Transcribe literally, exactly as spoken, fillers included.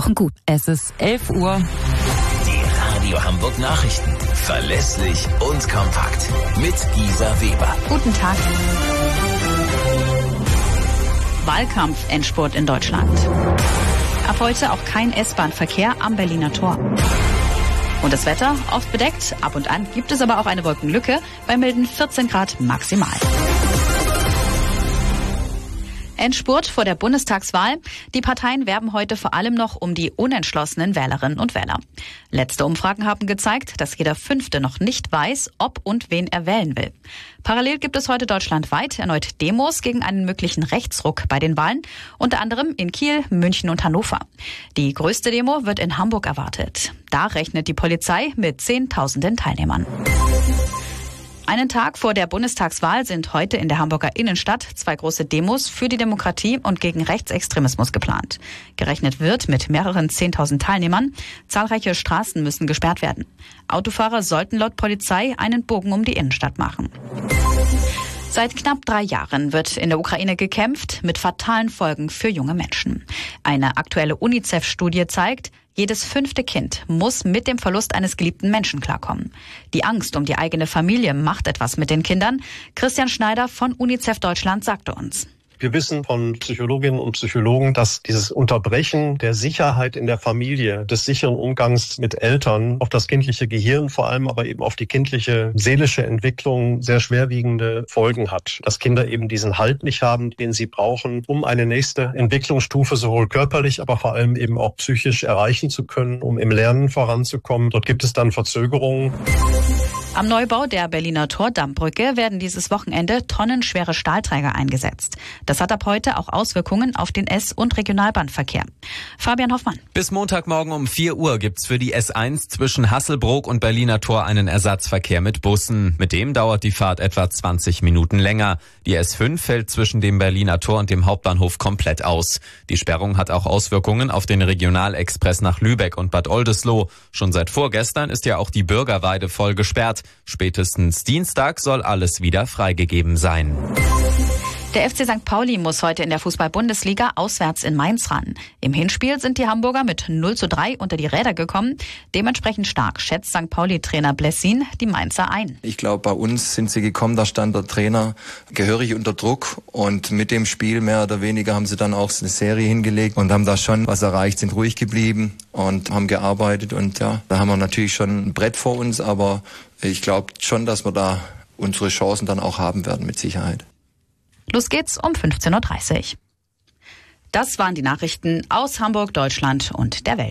brauchen gut. Es ist elf Uhr. Die Radio Hamburg Nachrichten. Verlässlich und kompakt. Mit Gisa Weber. Guten Tag. Wahlkampf-Endspurt in Deutschland. Ab heute auch kein S-Bahn-Verkehr am Berliner Tor. Und das Wetter oft bedeckt, ab und an gibt es aber auch eine Wolkenlücke bei milden vierzehn Grad maximal. Endspurt vor der Bundestagswahl. Die Parteien werben heute vor allem noch um die unentschlossenen Wählerinnen und Wähler. Letzte Umfragen haben gezeigt, dass jeder Fünfte noch nicht weiß, ob und wen er wählen will. Parallel gibt es heute deutschlandweit erneut Demos gegen einen möglichen Rechtsruck bei den Wahlen, unter anderem in Kiel, München und Hannover. Die größte Demo wird in Hamburg erwartet. Da rechnet die Polizei mit Zehntausenden Teilnehmern. Einen Tag vor der Bundestagswahl sind heute in der Hamburger Innenstadt zwei große Demos für die Demokratie und gegen Rechtsextremismus geplant. Gerechnet wird mit mehreren zehntausend Teilnehmern. Zahlreiche Straßen müssen gesperrt werden. Autofahrer sollten laut Polizei einen Bogen um die Innenstadt machen. Seit knapp drei Jahren wird in der Ukraine gekämpft, mit fatalen Folgen für junge Menschen. Eine aktuelle UNICEF-Studie zeigt, jedes fünfte Kind muss mit dem Verlust eines geliebten Menschen klarkommen. Die Angst um die eigene Familie macht etwas mit den Kindern. Christian Schneider von UNICEF Deutschland sagte uns: Wir wissen von Psychologinnen und Psychologen, dass dieses Unterbrechen der Sicherheit in der Familie, des sicheren Umgangs mit Eltern auf das kindliche Gehirn, vor allem aber eben auf die kindliche seelische Entwicklung sehr schwerwiegende Folgen hat. Dass Kinder eben diesen Halt nicht haben, den sie brauchen, um eine nächste Entwicklungsstufe sowohl körperlich, aber vor allem eben auch psychisch erreichen zu können, um im Lernen voranzukommen. Dort gibt es dann Verzögerungen. Am Neubau der Berliner Tordammbrücke werden dieses Wochenende tonnenschwere Stahlträger eingesetzt. Das hat ab heute auch Auswirkungen auf den S- und Regionalbahnverkehr. Fabian Hoffmann. Bis Montagmorgen um vier Uhr gibt's für die S eins zwischen Hasselbrook und Berliner Tor einen Ersatzverkehr mit Bussen. Mit dem dauert die Fahrt etwa zwanzig Minuten länger. Die S fünf fällt zwischen dem Berliner Tor und dem Hauptbahnhof komplett aus. Die Sperrung hat auch Auswirkungen auf den Regionalexpress nach Lübeck und Bad Oldesloe. Schon seit vorgestern ist ja auch die Bürgerweide voll gesperrt. Spätestens Dienstag soll alles wieder freigegeben sein. Der F C Sankt Pauli muss heute in der Fußball-Bundesliga auswärts in Mainz ran. Im Hinspiel sind die Hamburger mit null zu drei unter die Räder gekommen. Dementsprechend stark schätzt Sankt Pauli-Trainer Blessin die Mainzer ein. Ich glaube, bei uns sind sie gekommen, da stand der Trainer gehörig unter Druck. Und mit dem Spiel mehr oder weniger haben sie dann auch eine Serie hingelegt und haben da schon was erreicht, sind ruhig geblieben und haben gearbeitet. Und ja, da haben wir natürlich schon ein Brett vor uns, aber ich glaube schon, dass wir da unsere Chancen dann auch haben werden, mit Sicherheit. Los geht's um fünfzehn Uhr dreißig. Das waren die Nachrichten aus Hamburg, Deutschland und der Welt.